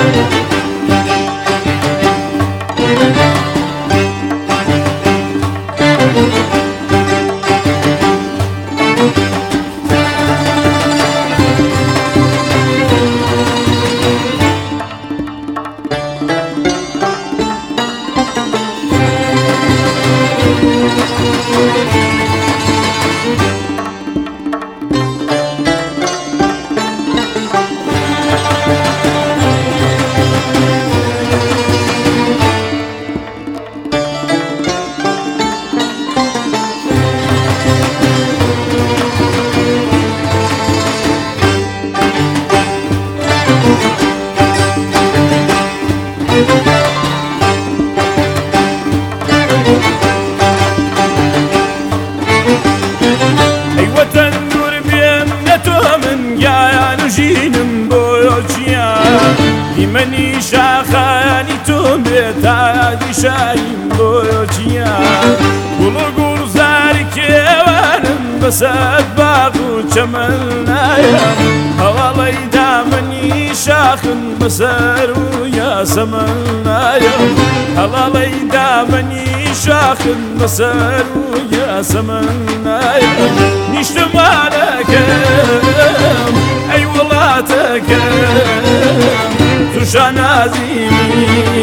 منی شاخانی تو بێتادی شایم بۆچیە گوڵ و گوڵزاری کێوانم بەسەر باغ و چەمەن نایەم هەواڵەی دامنی شاخن بەسەر و یاسەمەن نایەم هەواڵەی دامنی شاخن بەسەر و یاسەمەن نایەم نیشتمانەکەم ئەی وڵاتەکەم تووشە نازیمی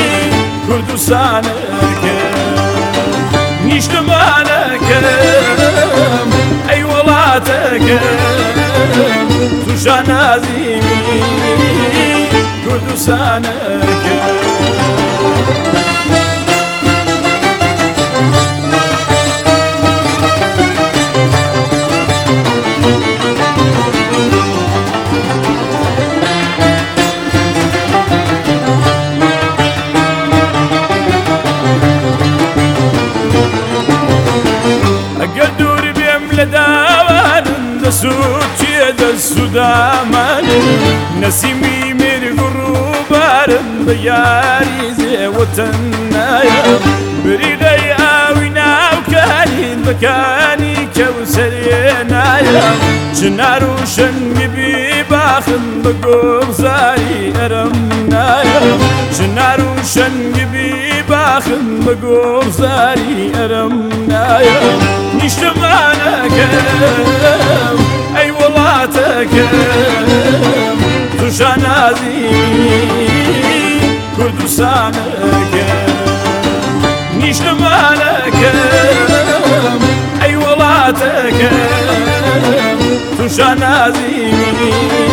کوردستانەکەم نیشتمانەکەم ئەی وڵاتەکەم تووشە نازیمی کوردستانەکەم سوچێ دەسوودامانم نەسیمی مێرگ و ڕووبارم بە یاری زێوەتەن نایەم بریدەی ئاوی ناوکانین بەکانی کەوسەرێ نایەم چنار و شەنگبی باخم بە گۆڵزاری ئەرەم نایەم چنار و شەنگبی باخم بە گۆڵزاری ئەرەم نایەم نیشتمانەکەم ئەی وڵاتەکەم تووشە نازیمی کوردستانەکەم نیشتمانەکەم ئەی وڵاتەکەم تووشە نازیمی